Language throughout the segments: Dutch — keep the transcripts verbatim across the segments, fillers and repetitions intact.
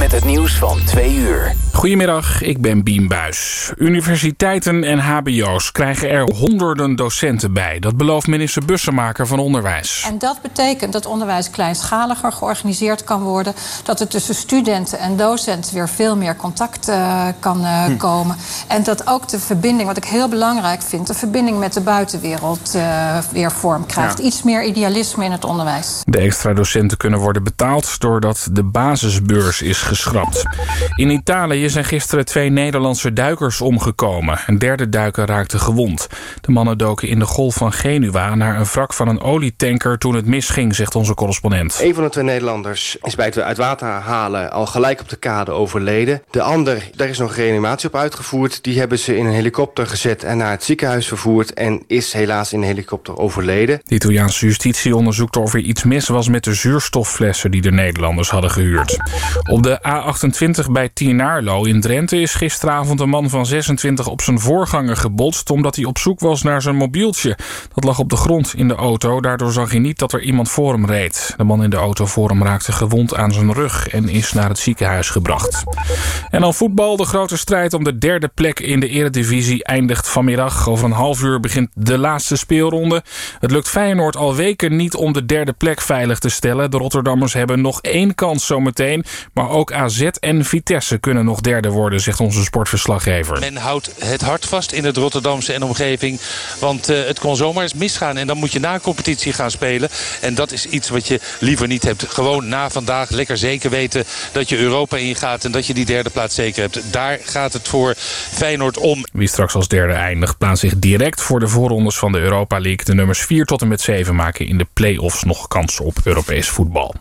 met het nieuws van twee uur. Goedemiddag, ik ben Bien Buijs. Universiteiten en hbo's krijgen er honderden docenten bij. Dat belooft minister Bussemaker van Onderwijs. En dat betekent dat onderwijs kleinschaliger georganiseerd kan worden. Dat er tussen studenten en docenten weer veel meer contact uh, kan uh, hm. komen. En dat ook de verbinding, wat ik heel belangrijk vind, de verbinding met de buitenwereld uh, weer vorm krijgt. Ja. Iets meer idealisme in het onderwijs. De extra docenten kunnen worden betaald doordat de basisbeurs is geschrapt. In Italië zijn gisteren twee Nederlandse duikers omgekomen. Een derde duiker raakte gewond. De mannen doken in de Golf van Genua naar een wrak van een olietanker toen het misging, zegt onze correspondent. Een van de twee Nederlanders is bij het uit water halen al gelijk op de kade overleden. De ander, daar is nog reanimatie op uitgevoerd. Die hebben ze in een helikopter gezet en naar het ziekenhuis vervoerd en is helaas in de helikopter overleden. De Italiaanse justitie onderzoekt of er iets mis was met de zuurstofflessen die de Nederlanders hadden gehuurd. Op de A achtentwintig bij Tienaarlo in Drenthe is gisteravond een man van zesentwintig op zijn voorganger gebotst omdat hij op zoek was naar zijn mobieltje. Dat lag op de grond in de auto. Daardoor zag hij niet dat er iemand voor hem reed. De man in de auto voor hem raakte gewond aan zijn rug en is naar het ziekenhuis gebracht. En dan voetbal. De grote strijd om de derde plek in de Eredivisie eindigt vanmiddag. Over een half uur begint de laatste speelronde. Het lukt Feyenoord al weken niet om de derde plek veilig te stellen. De Rotterdammers hebben nog één kans zometeen. Maar ook A Z en Vitesse kunnen nog derde worden, zegt onze sportverslaggever. Men houdt het hart vast in het Rotterdamse en omgeving. Want uh, het kon zomaar eens misgaan. En dan moet je na een competitie gaan spelen. En dat is iets wat je liever niet hebt. Gewoon na vandaag lekker zeker weten dat je Europa ingaat. En dat je die derde plaats zeker hebt. Daar gaat het voor Feyenoord om. Wie straks als derde eindigt, plaatst zich direct voor de voorrondes van de Europa League. De nummers vier tot en met zeven maken in de play-offs nog kans op Europees voetbal.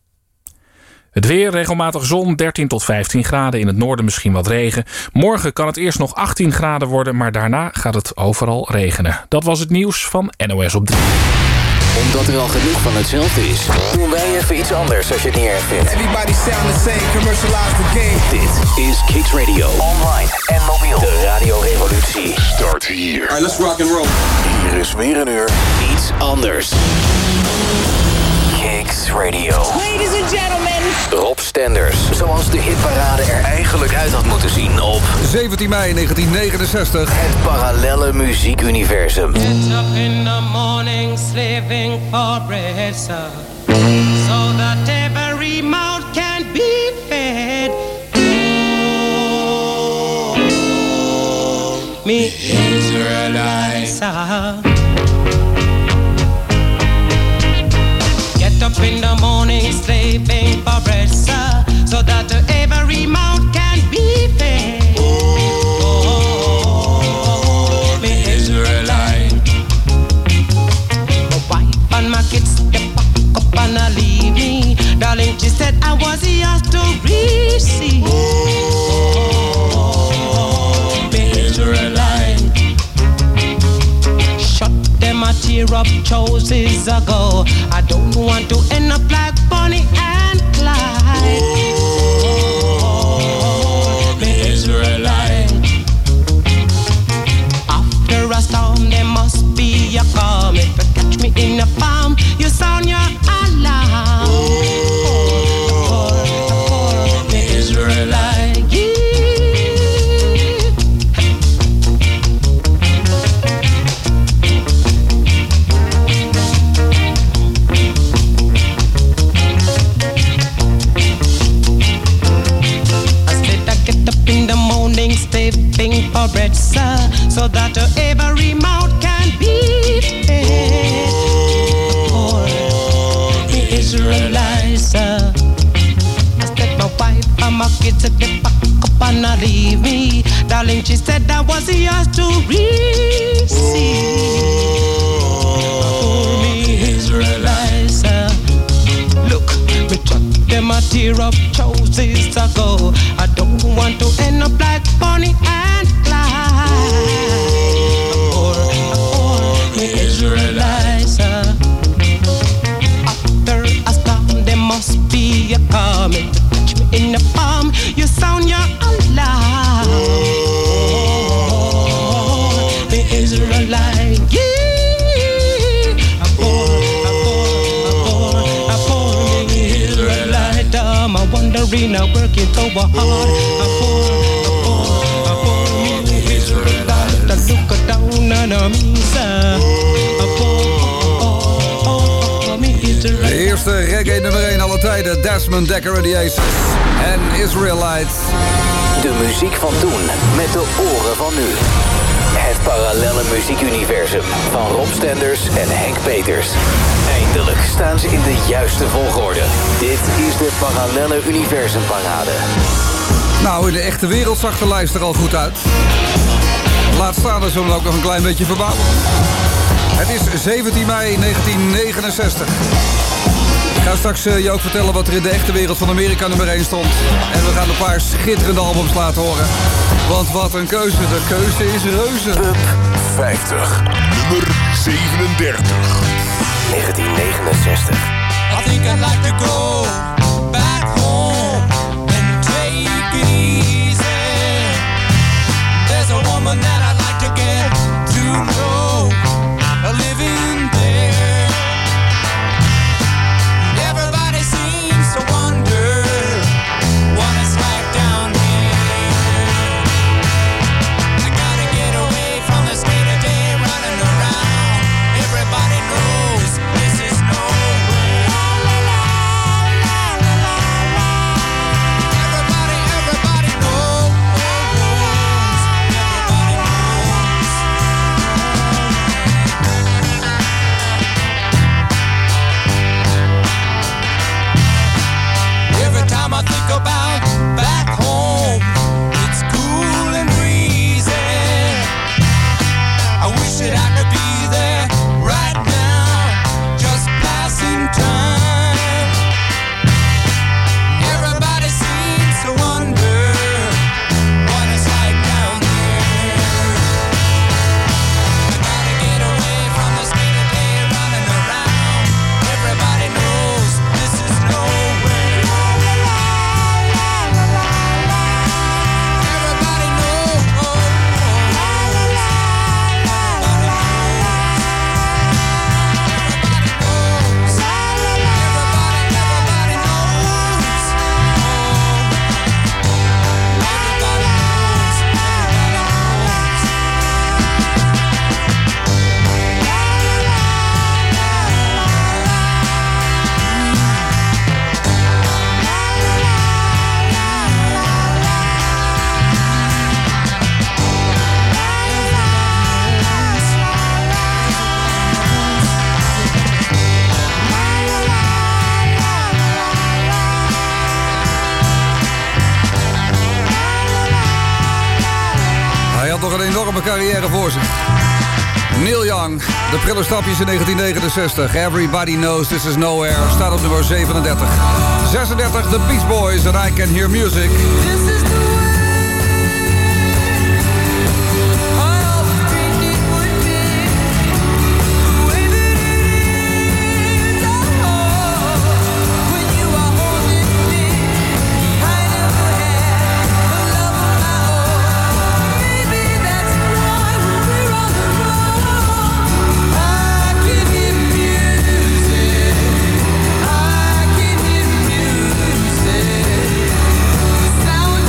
Het weer, regelmatig zon, dertien tot vijftien graden. In het noorden misschien wat regen. Morgen kan het eerst nog achttien graden worden, maar daarna gaat het overal regenen. Dat was het nieuws van N O S op drie. Omdat er al genoeg van hetzelfde is, doen wij even iets anders als je het niet erg vindt. Everybody sound the same, commercialize the game. Dit is Kicks Radio. Online en mobiel. De radiorevolutie. Start here. Alright, let's rock and roll. Hier is weer een uur iets anders. Kicks Radio. Ladies and gentlemen. Rob Stenders. Zoals de hitparade er eigenlijk uit had moeten zien op zeventien mei negentien negenenzestig. Het parallelle muziekuniversum. Get up in the morning, slaving for bread, sir. So that every mouth can be fed. Oh, me Israelites. Get up in the morning, slaving for bread, sir, so that every mouth can be fed. Oh, me Israelite. My wife and my kids, they pack up and I leave me. Darling, she said I was yours to receive. Oh, me Israelite. Shut them a tear up choices ago. I don't want to end up like Bonnie and Clyde. Oh, the Israelite. After a storm, there must be a calm. If you catch me in a palm, you sound your alarm. Oh, the Israelite. Yeah. Slaving for bread, sir, so that every mouth can be fed. Oh, the Israelites, sir. I said my wife and my kids at the back up and not leave me. Darling, she said I was yours to receive. Oh, me Israelites, sir. Look, me chuck them a tear up choices ago. I don't want to end up like Bonnie and Clyde. Or, or the Israelites. Uh, after a storm, there must be a calm. If you touch me in the palm, you sound your alarm. Oh, the Israelite. Yeah. been uh, working so hard. A poor, a poor, a poor me Israelite that look down on me, sir. A poor, oh, oh, oh, me Israelite. De eerste reggae nummer één alle tijden. Desmond Dekker en the Aces. En Israelites. De muziek van toen met de oren van nu. Het parallelle muziekuniversum van Rob Stenders en Henk Peters. Eindelijk staan ze in de juiste volgorde. Dit is de Parallelle Universumparade. Nou, in de echte wereld zag de lijst er al goed uit. Laat staan, er zullen we ook nog een klein beetje verbouwen. Het is zeventien mei negentien negenenzestig. Ik ga straks uh, je ook vertellen wat er in de echte wereld van Amerika nummer één stond. En we gaan een paar schitterende albums laten horen. Want wat een keuze, de keuze is reuze. Top vijftig, nummer zevenendertig. negentien negenenzestig. I think I'd like to go back home and take it easy. There's a woman that I'd like to get to know, living there. Everybody seems to wonder what it's like down here. I gotta get away from the state of day running around. Everybody knows this is nowhere. Everybody, everybody knows. Everybody knows. Every time I think about back home, it's cool and breezy. I wish that I could be there right now, just passing time. Everybody seems to wonder what it's like down there. I gotta get away from the state of day running around. Everybody knows this is nowhere. Everybody knows. Hij had nog een enorme carrière voor zich. Neil Young, de prille stapjes in negentien negenenzestig. Everybody Knows This Is Nowhere staat op nummer zevenendertig. zesendertig, The Beach Boys en I Can Hear Music. Sound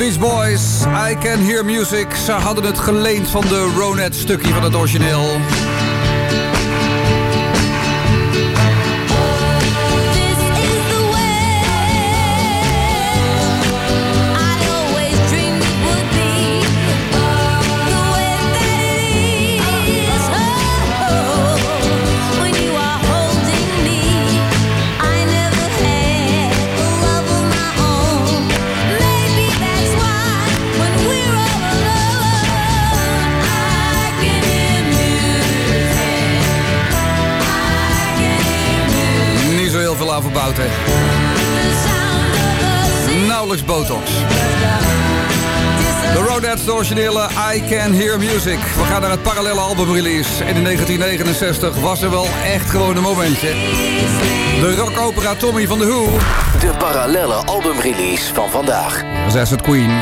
Beach Boys, I Can Hear Music. Ze hadden het geleend van de Ronettes stukje van het origineel. Verbouwd, hè. Nauwelijks botox. De Ronettes, de originele I Can Hear Music. We gaan naar het parallele albumrelease. En in negentien negenenzestig was er wel echt gewoon een momentje. De rockopera Tommy van de Who. De parallele albumrelease van vandaag. Asset Queen.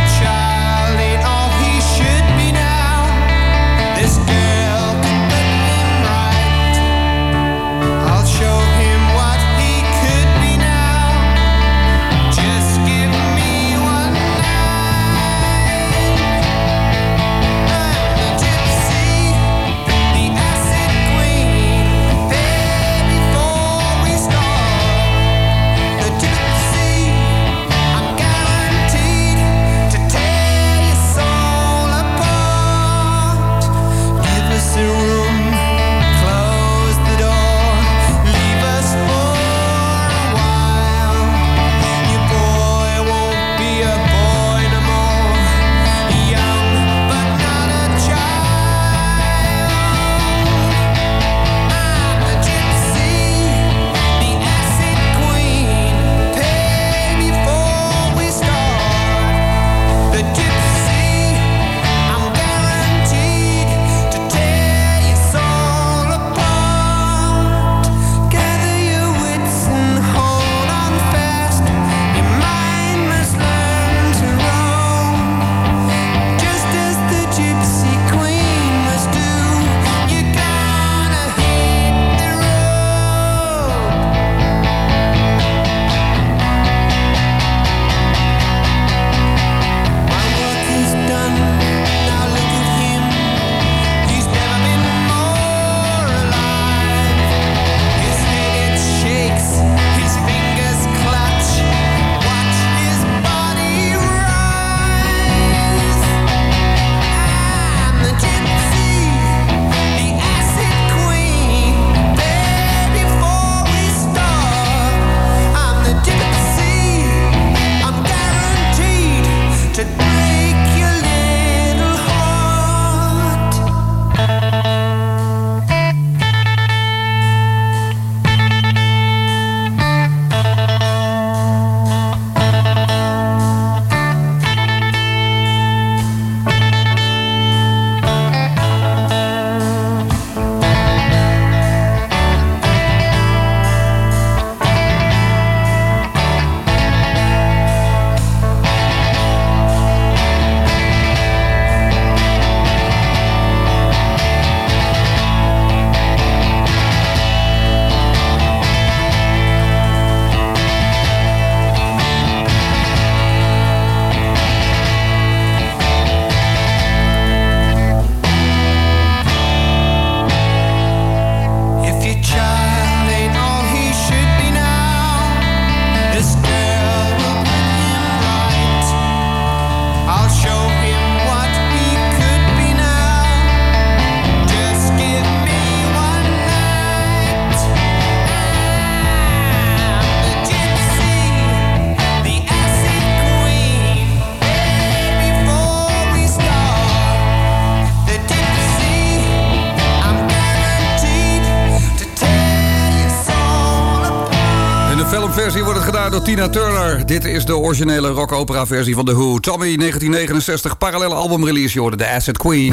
Versie wordt het gedaan door Tina Turner. Dit is de originele rock-opera versie van The Who. Tommy, negentien negenenzestig, parallele albumrelease. Je hoorde de Asset Queen.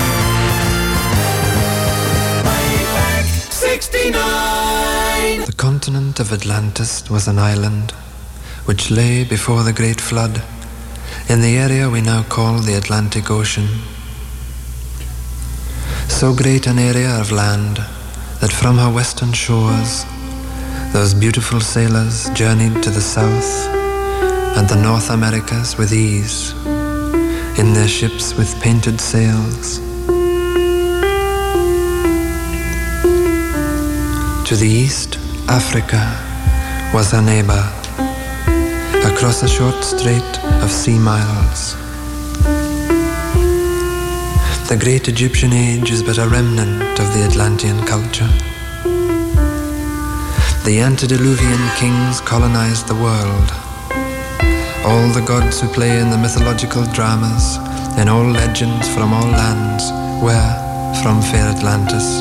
The continent of Atlantis was an island which lay before the great flood in the area we now call the Atlantic Ocean. So great an area of land that from her western shores those beautiful sailors journeyed to the south and the North Americas with ease. in their ships with painted sails. To the east, Africa was her neighbor, across a short strait of sea miles. The great Egyptian age is but a remnant of the Atlantean culture. The antediluvian kings colonized the world. All the gods who play in the mythological dramas, in all legends from all lands, were from fair Atlantis.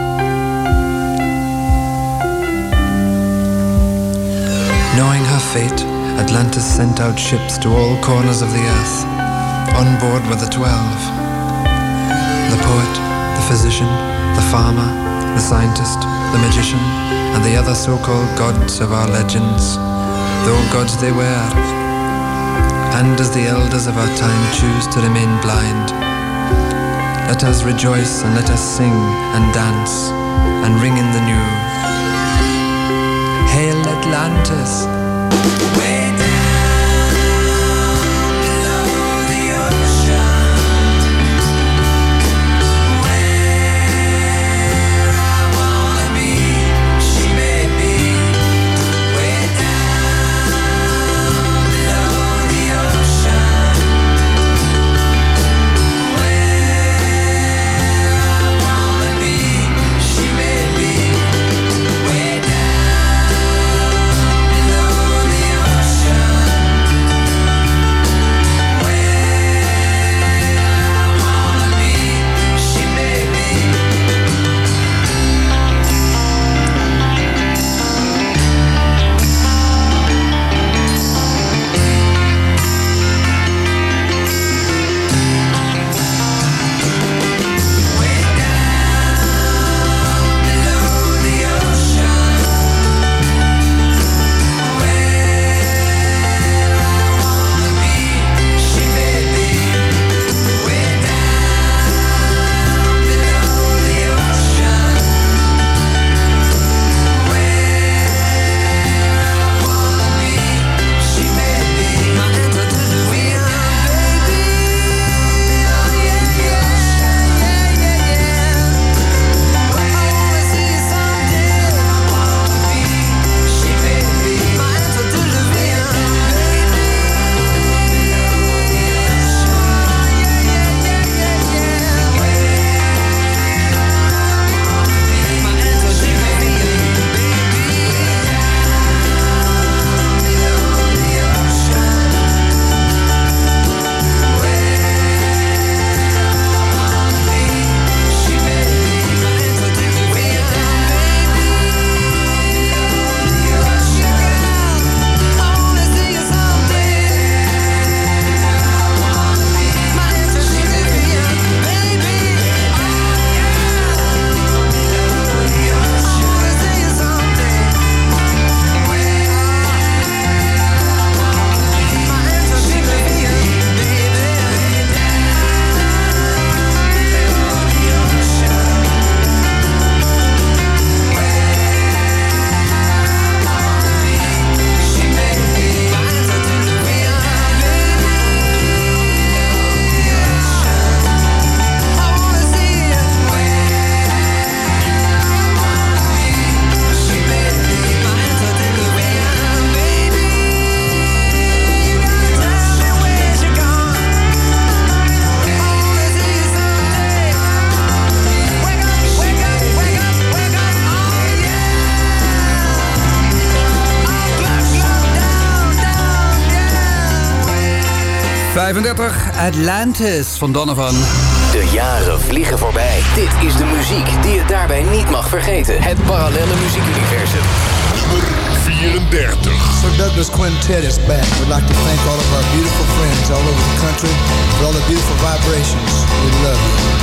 Knowing her fate, Atlantis sent out ships to all corners of the earth. On board were the twelve. The poet, the physician, the farmer, the scientist, the magician, and the other so-called gods of our legends, though gods they were. And as the elders of our time choose to remain blind, let us rejoice and let us sing and dance and ring in the new. Hail Atlantis! Way vijfendertig, Atlantis van Donovan. De jaren vliegen voorbij. Dit is de muziek die je daarbij niet mag vergeten. Het parallelle muziekuniversum. Nummer vierendertig. So Douglas Quintet is back. We'd like to thank all of our beautiful friends all over the country for all the beautiful vibrations. We love you.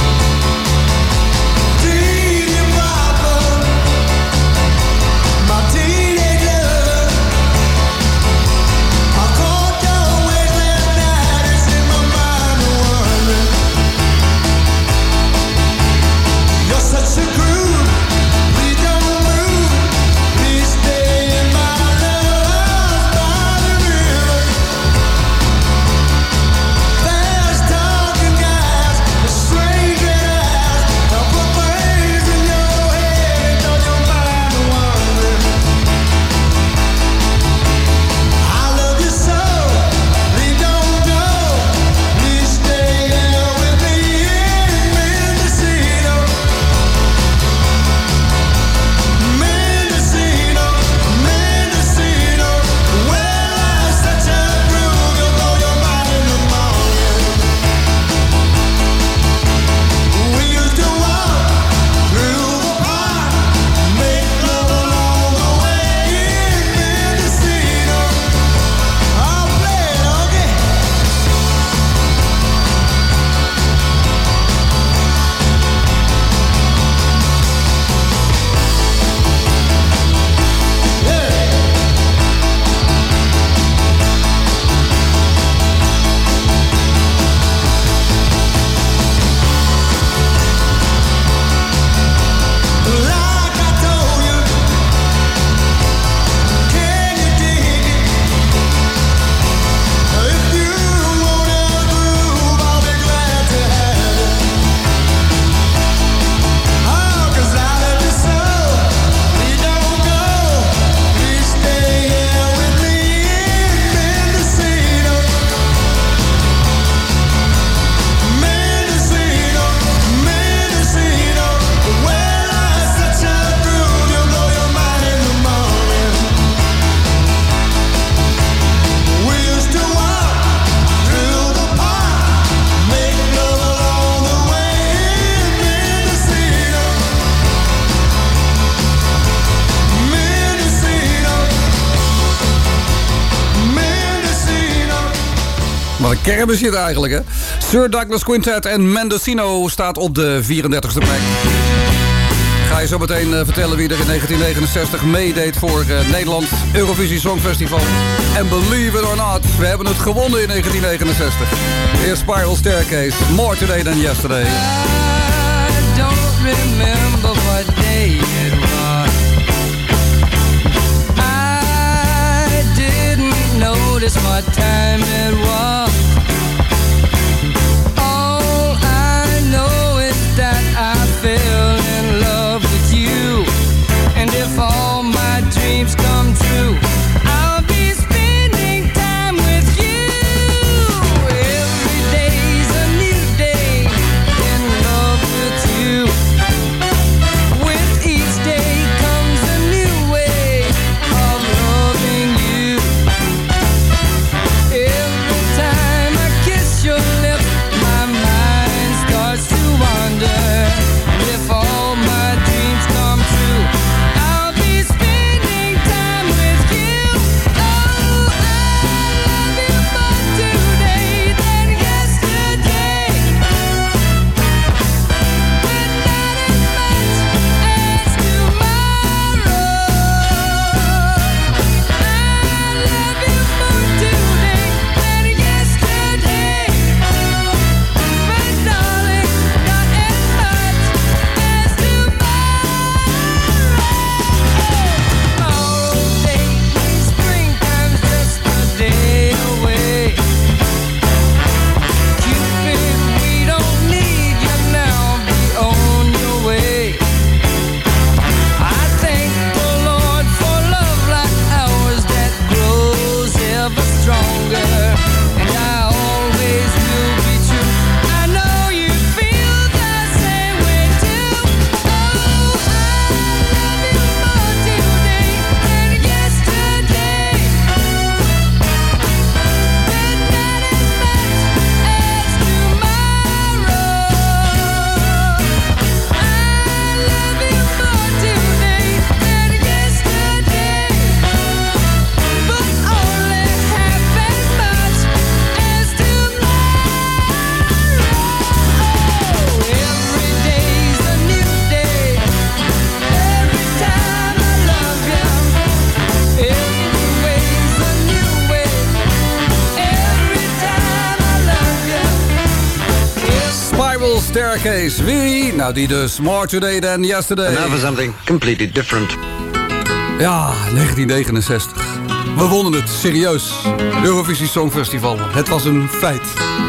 Fast time. Kermis zit eigenlijk, hè? Sir Douglas Quintet en Mendocino staat op de vierendertigste plek. Ga je zo meteen uh, vertellen wie er in negentien negenenzestig meedeed voor uh, Nederland Eurovisie Songfestival. En believe it or not, we hebben het gewonnen in negentien negenenzestig. Eerst Spiral Staircase, More Today Than Yesterday. I don't remember what day it was. I didn't notice what time it was. All I know is that I fell in love with you. And if all my dreams come true, I'll be spending time with you. Every day's a new day in love with you. With each day comes a new way of loving you. Every time I kiss your lips, my mind starts to wander. And if all my dreams come true, I'll be spending time with you. Oh, I love you more today than yesterday. But not as much as tomorrow. I love you more today than yesterday. But darling, not as much as tomorrow. Tomorrow, baby, springtime's just a day away. Cupid, we don't need you now, be on your way. I thank the Lord for love like ours that grows ever stronger. And I always will be true. I know you feel the same way too. Oh, I love you more today than yesterday. But not as much as tomorrow. I love you more today than yesterday. But only half as much as tomorrow. Every day's a new day. Every time I love you. Every way's a new way. Every time I love you. Spiral Staircase, wie? Nou, die dus. More Today Than Yesterday. And now for something completely different. Ja, negentien negenenzestig. We wonnen het, serieus. Eurovisie Songfestival. Het was een feit.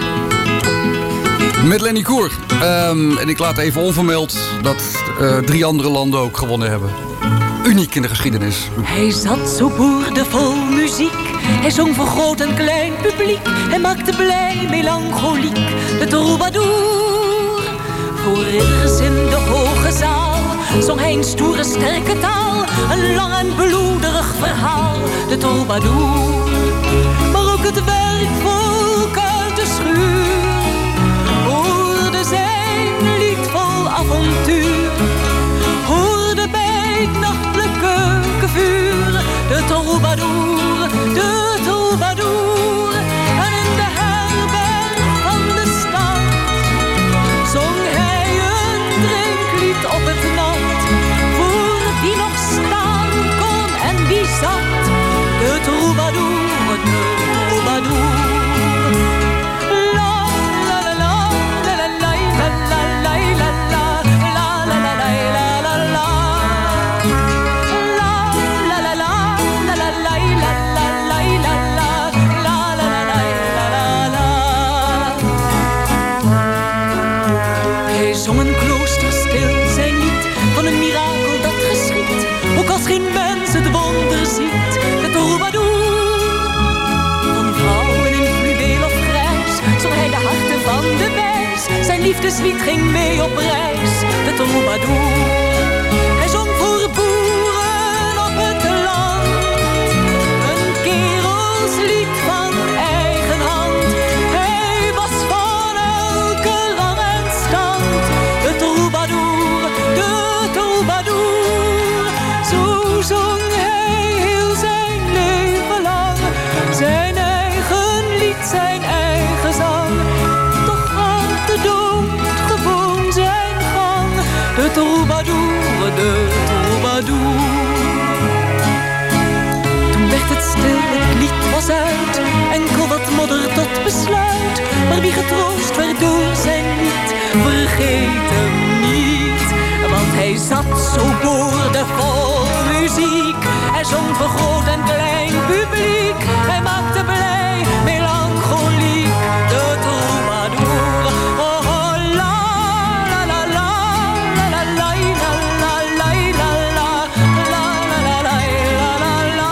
Met Lenny Koer. Ehm, en ik laat even onvermeld dat uh, drie andere landen ook gewonnen hebben. Uniek in de geschiedenis. Hij zat zo boerdevol muziek. Hij zong voor groot en klein publiek. Hij maakte blij, melancholiek, de troubadour. Voor ridders in de hoge zaal zong hij een stoere, sterke taal. Een lang en bloederig verhaal, de troubadour. Maar ook het werkvolk uit de schuur hoorde zijn lied vol avontuur. Hoorde bij het nachtelijke keukenvuur de troubadour, de troubadour. En in de herberg van de stad zong hij een drinklied op het nat. Voor wie nog staan kon en wie zat, de troubadour, de troubadour. La la la la la la la la la la la la la la la la la. Hij zong een klooster stil zijn lied van een mirakel dat geschiet. Ook als geen mens het wonder ziet, de troubadour. Van vrouwen in fluweel of grijs zong hij de harten van de wijs. Zijn liefdeslied ging mee op reis, de troubadour. Hij zong voor boeren op het land, een kerelslied van eigen hand. Hij was van elke rang en stand, de troubadour, de troubadour. Zo zong hij heel zijn leven lang, zijn eigen lied, zijn eigen troubadour zijn lied. Vergeet hem niet, want hij zat zo boordevol muziek. Hij zong voor groot en klein publiek. Hij maakte blij, melancholiek, de troubadour. Oh, oh, la, la, la, la, la, la, la, la, la, la, la, la, la, la, la, la, la, la.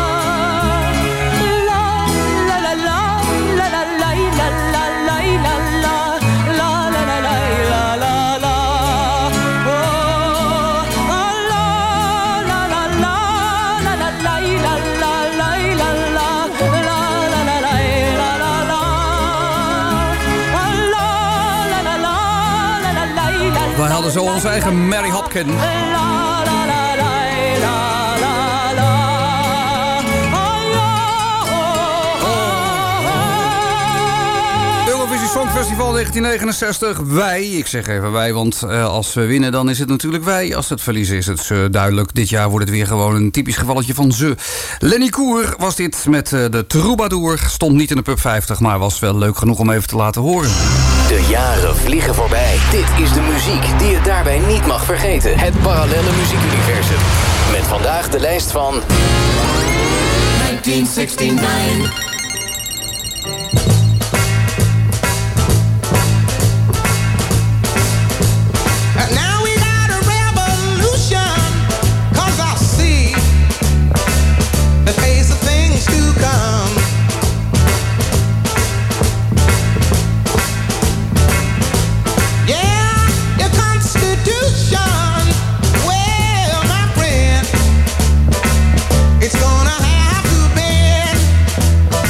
La, la, la, la, la, la, la, la, la, la, la. La la la la la la la. Oh, oh la la la la la la la la la la la la la la la la la la. Oh la la la la la la la. Wij hadden zo onze eigen Mary Hopkin. Songfestival negentien negenenzestig. Wij, ik zeg even wij, want uh, als we winnen dan is het natuurlijk wij. Als het verliezen is het uh, duidelijk. Dit jaar wordt het weer gewoon een typisch gevalletje van ze. Lenny Koer was dit met uh, de Troubadour. Stond niet in de Pub vijftig, maar was wel leuk genoeg om even te laten horen. De jaren vliegen voorbij. Dit is de muziek die je daarbij niet mag vergeten. Het parallelle muziekuniversum. Met vandaag de lijst van negentien negenenzestig. It's gonna have to bend.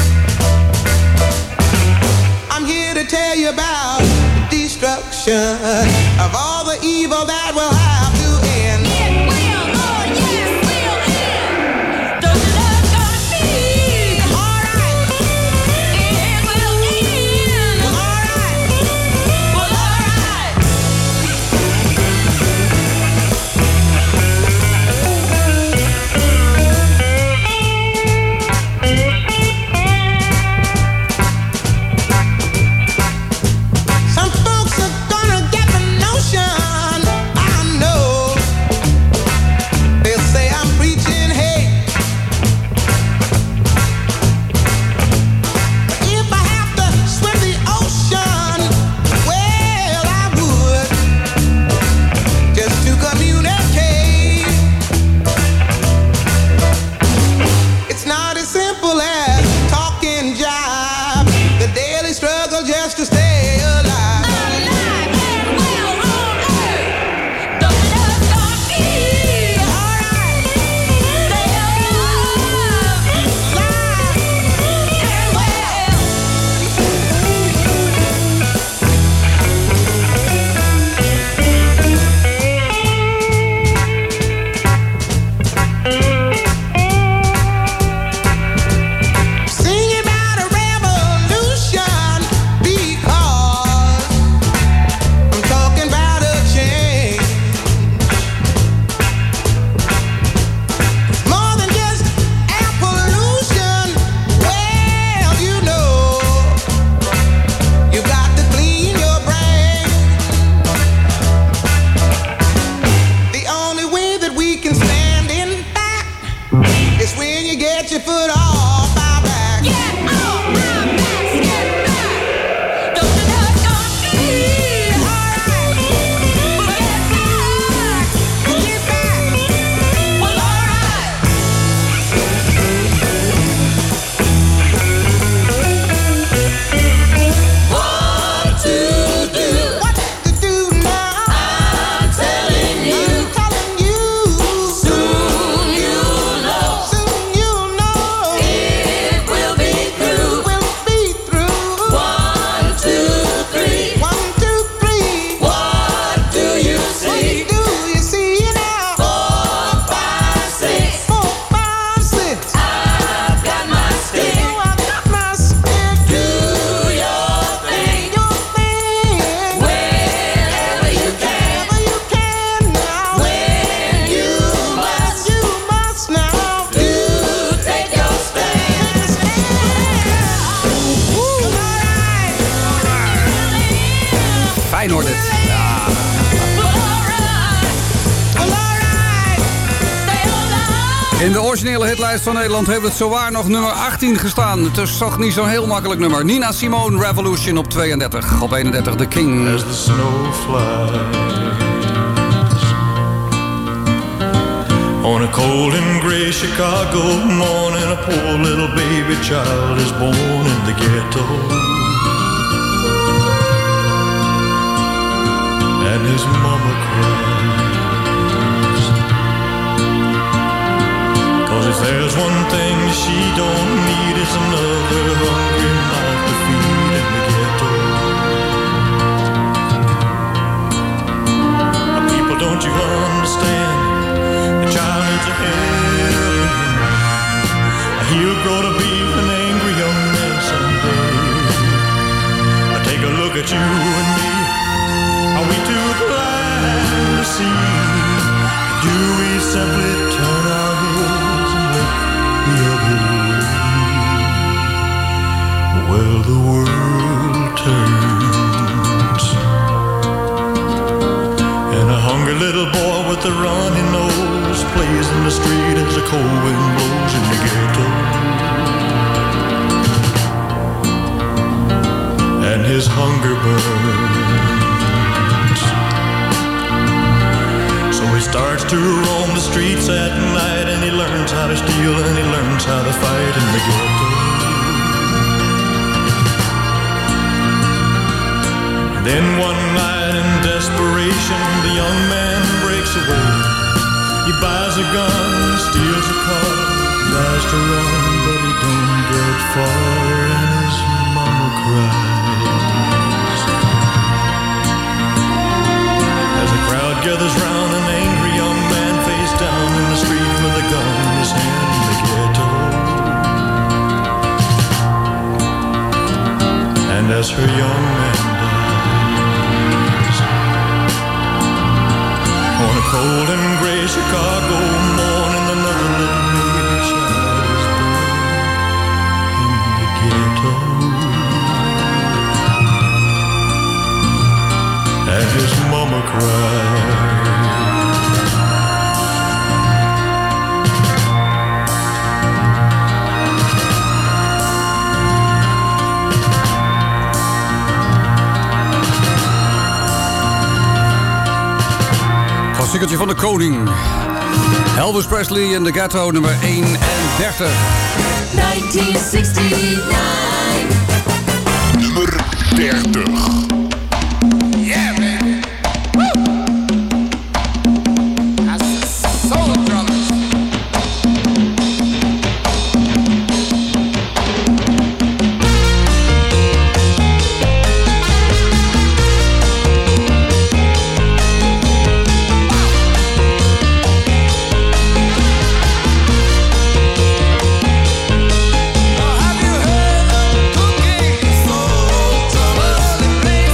In de originele hitlijst van Nederland heeft het zowaar nog nummer achttien gestaan. Het is toch niet zo'n heel makkelijk nummer. Nina Simone, Revolution op tweeëndertig. Op eenendertig, The King. As the snow flies on a cold and gray Chicago morning, a poor little baby child is born in the ghetto. And his mama cries, 'cause if there's one thing she don't need, it's another hungry mouth to feed in the ghetto. People, don't you understand? The child needs a helping hand. He'll grow to be an angry young man someday. Take a look at you and me. Are we too blind to see? Do we simply turn our heads and look the other way? Well, the world turns, and a hungry little boy with a runny nose plays in the street as the cold wind blows in the ghetto. And his hunger burns, so he starts to roam the streets at night, and he learns how to steal and he learns how to fight in the ghetto. And then one night in desperation, the young man breaks away. He buys a gun, steals a car, tries to run, but he don't get far, and his mama cries. As the crowd gathers round, an angry young man face down in the street with a gun in his hand in the ghetto. And as her young man dies, on a cold and gray Chicago morning, another little baby child is born in the ghetto. And his mama cried. Klassiekertje van de koning. Elvis Presley in de Ghetto, nummer eenendertig. negentien zestig-negen. Nummer dertig. Have you heard of cooking soul trouble?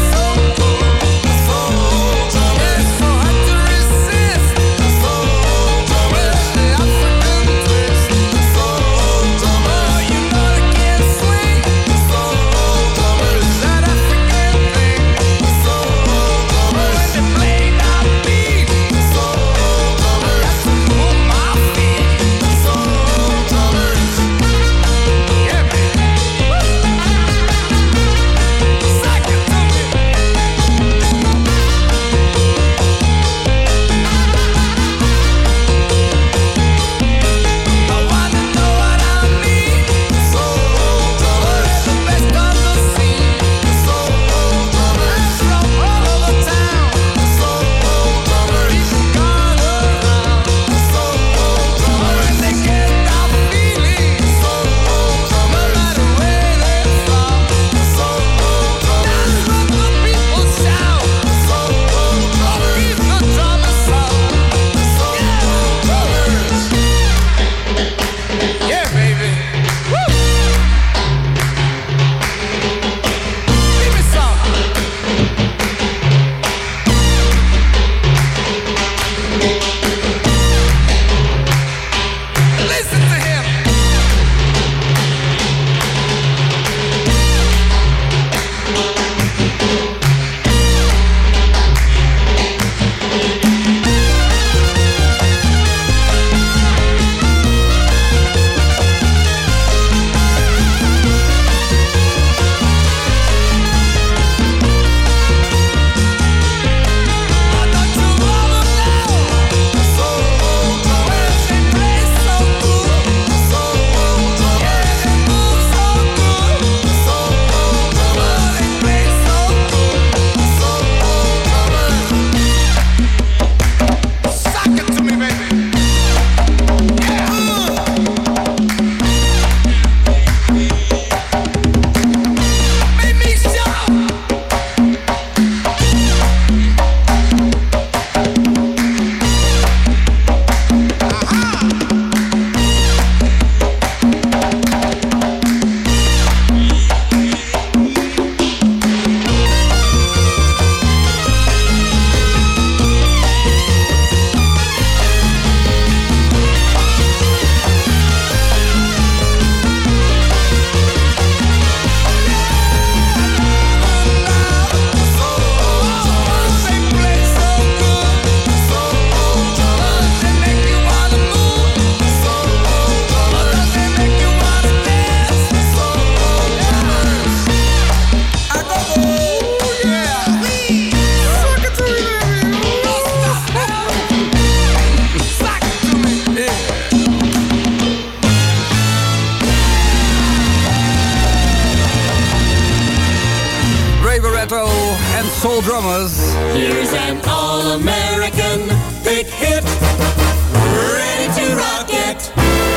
Drummers. Here's an all-American big hit, ready to rock it.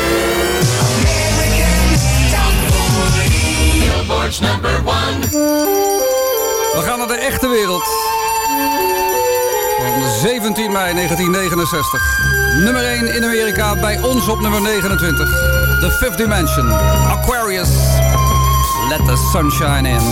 American Top forty, Billboard's number one. We gaan naar de echte wereld. Van zeventien mei negentien negenenzestig. Nummer één in Amerika, bij ons op nummer negenentwintig. The Fifth Dimension, Aquarius. Let the sunshine in.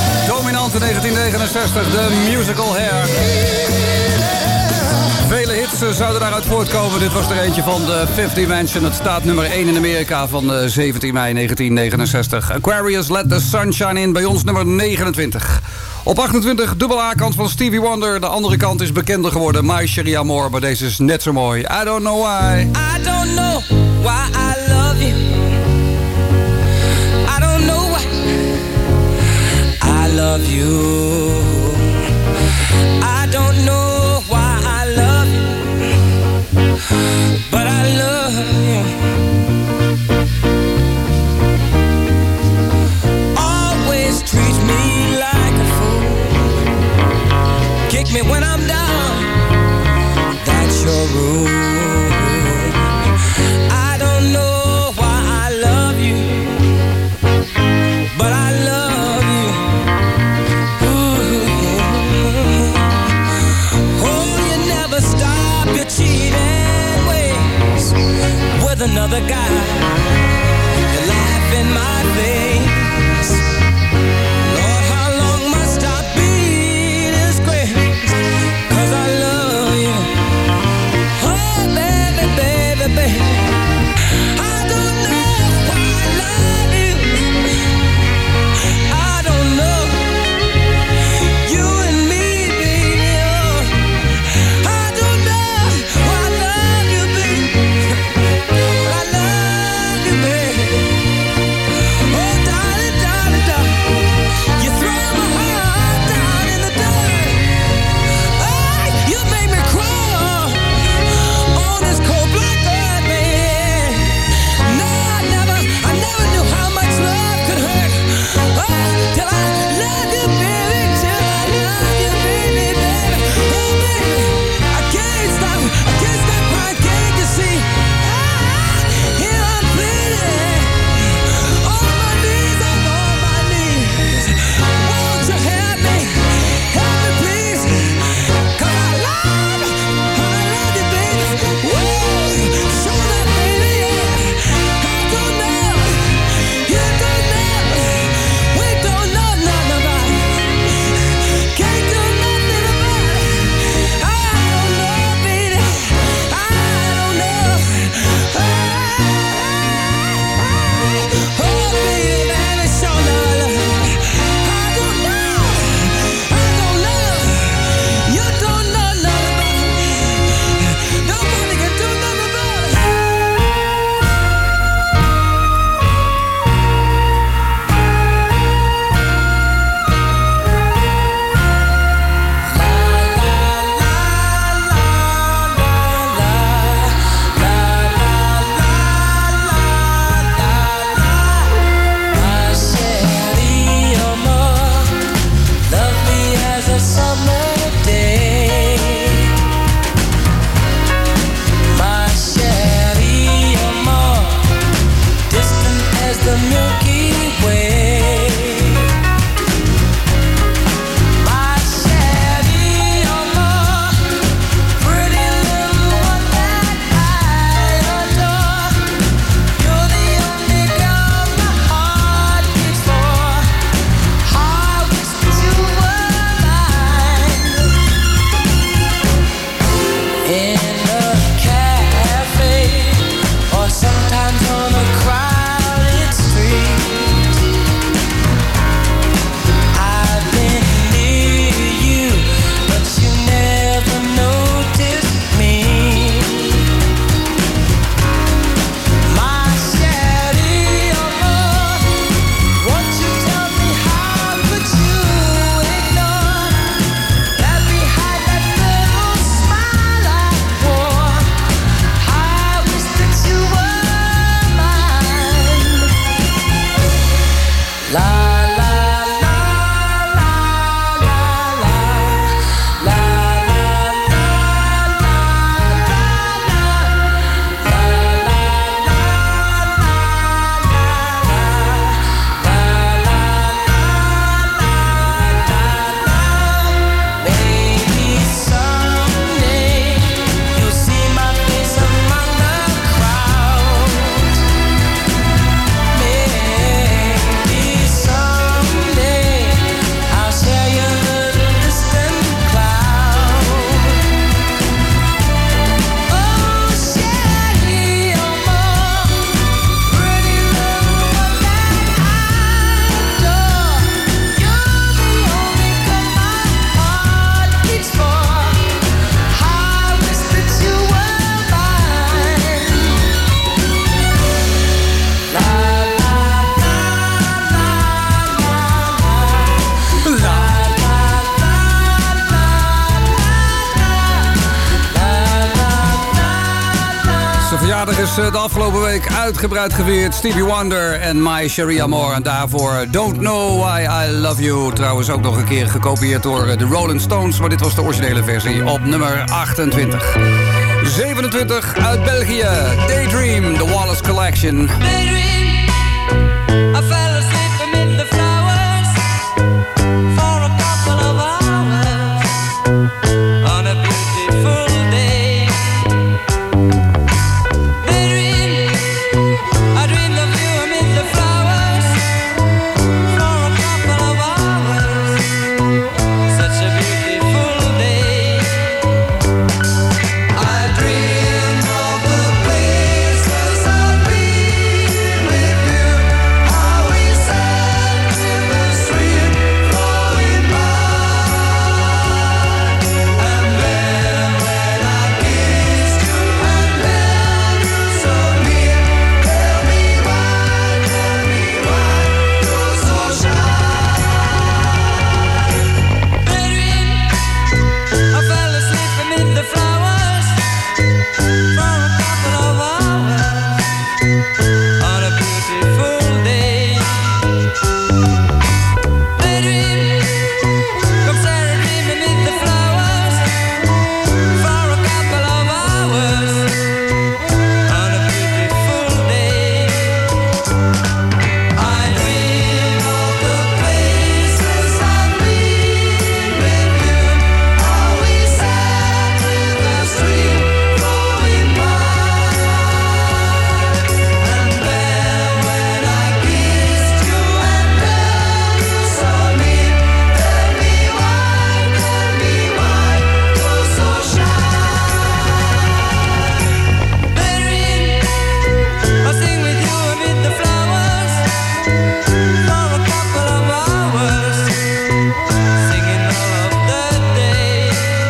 negentien negenenzestig, de musical Hair. Vele hits hits zouden daaruit voortkomen. Dit was er eentje van de Fifth Mansion. Het staat nummer één in Amerika van zeventien mei negentien negenenzestig. Aquarius, Let the Sunshine In, bij ons nummer negenentwintig. Op achtentwintig, dubbel A-kant van Stevie Wonder. De andere kant is bekender geworden, My Cherie Amour. Maar deze is net zo mooi. I don't know why. I don't know why I love you. I don't know why I love you. I don't know why I love you, but I love you. Always treat me like a fool. Kick me when I'm down. That's your rule. I don't know why I love you, but I love you. Ooh. Oh, you never stop your cheating ways with another guy. You laugh in my face. Lord, how long must I be disgraced? 'Cause I love you. Oh, baby, baby, baby. I don't know why I love you. I don't know. You and me, baby. Oh, I don't know why I love you, baby. I love you, verjaardag is de afgelopen week uitgebreid gevierd. Stevie Wonder en My Cherie Amour. En daarvoor Don't Know Why I Love You. Trouwens ook nog een keer gekopieerd door de Rolling Stones. Maar dit was de originele versie op nummer achtentwintig. zevenentwintig uit België. Daydream, The Wallace Collection. Daydream, I fell asleep amid the flowers for a couple of hours on a beautiful day. Daydream, I dreamed of you amid the flowers for a couple of hours, such a beautiful day. I dreamed of the places I've been with you, how we sat in the street flowing by, and then when I kissed you and held you so near, tell me why, tell me why you're so shy. Daydream, I fell asleep amid the flowers for a couple of hours on a beautiful day. Daydream, come Sarah, dream amid the flowers for a couple of hours on a beautiful day. I dream of the places I've been with you, how we sat in the street flowing by, and then when I kissed you and held you so near, tell me why, tell me why you're so shy. Daydream, I sing with you amid the flowers for a couple of hours, singing all of the day.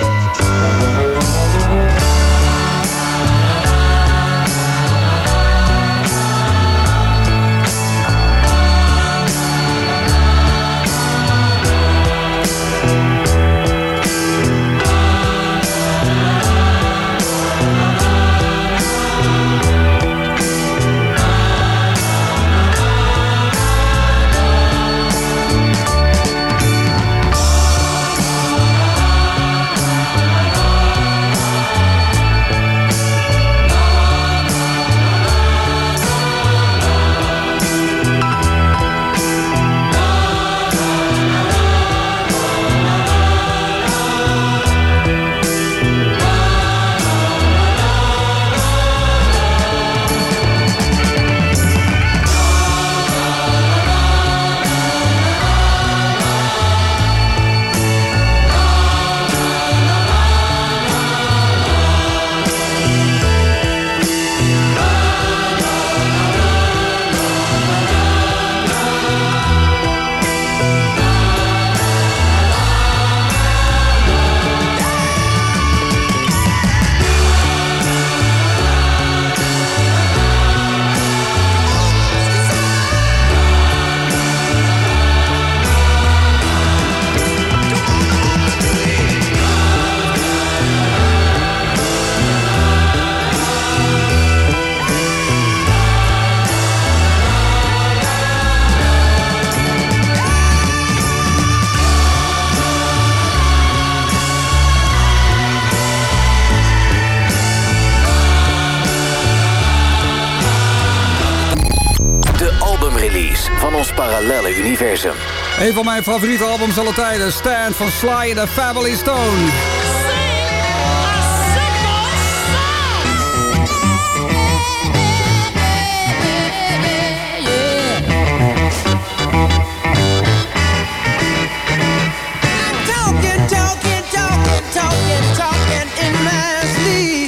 Van ons parallelle universum. Een van mijn favoriete albums aller tijden. Stand van Sly and the Family Stone. Talking, talking, talking, talking, talking in my sleep.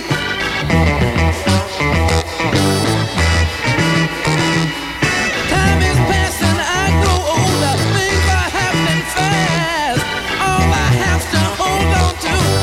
Time is passing, I grow older, things are happening fast. All I have to hold on to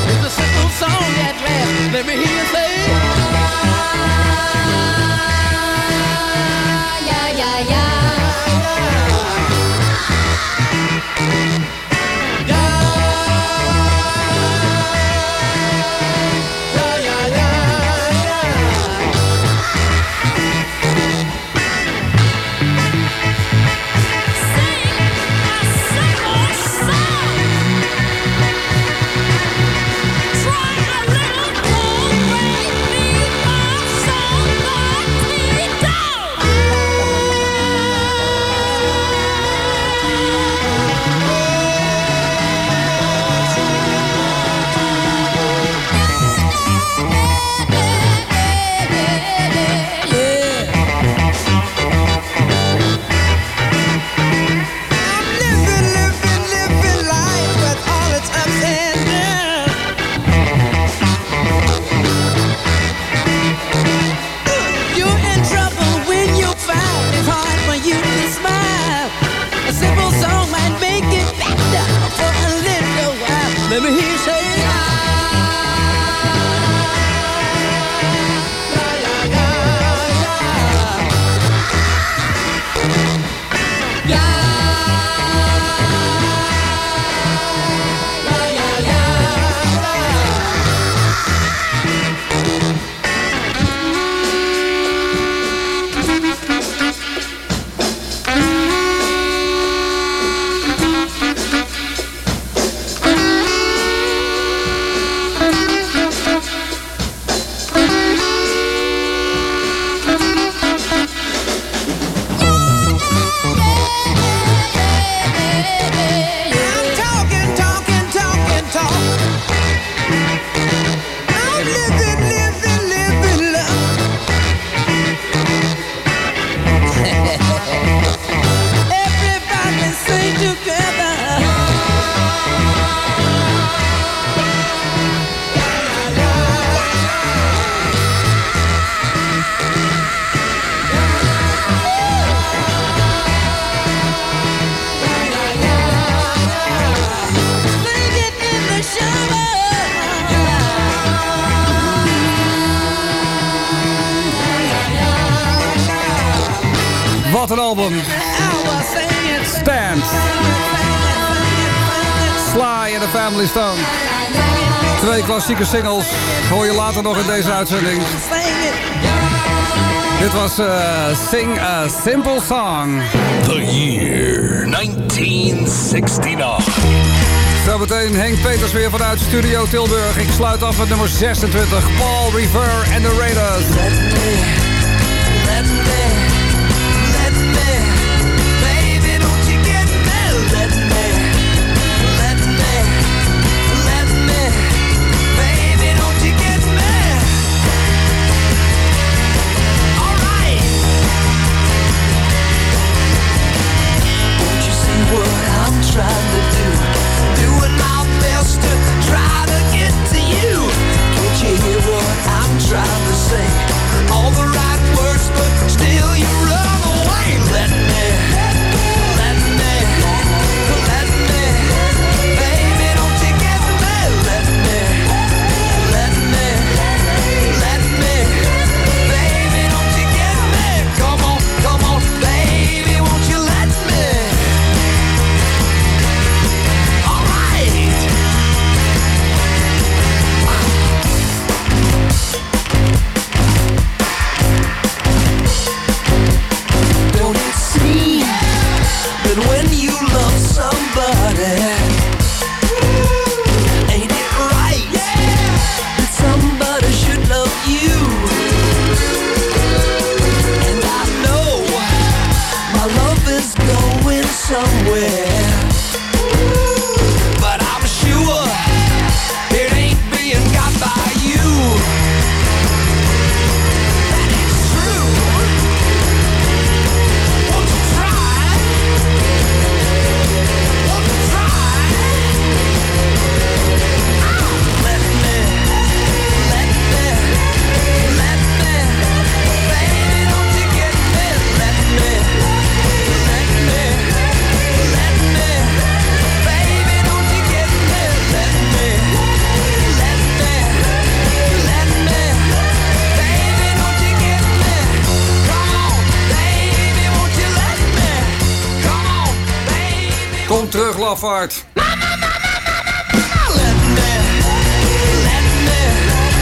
Wat een album. Stand. Sly en the Family Stone. Twee klassieke singles. Hoor je later nog in deze uitzending. Dit was uh, Sing a Simple Song. The year negentien zestig-negen. Zometeen Henk Peters weer vanuit Studio Tilburg. Ik sluit af met nummer zesentwintig. Paul Revere and the Raiders. Let me, let me, let me, baby, don't you get me? Let me, let me, let me, baby, don't you get me? All right. Don't you see what I'm trying to do? Doing my best to try to get to you. Can't you hear what I'm trying to say? All the right words, but still you run away. Let me, let me, let me, baby, don't you get me? Let me, let me, let me, baby, don't you get me? Come on, come on, baby, won't you let me? All right. Don't it seem that when you love somebody, ain't it right that somebody should love you? And I know my love is going somewhere, but I'm sure it ain't being got by you. That is true. Won't you try? Won't you try? Ah, let me, let me, let me, baby, don't you get me? Let me, let me, let me, baby, don't you get me? Let me, let me, let me, baby, don't you get me? Come on, baby, won't you let me? Come on, baby. Kom terug, lafaard.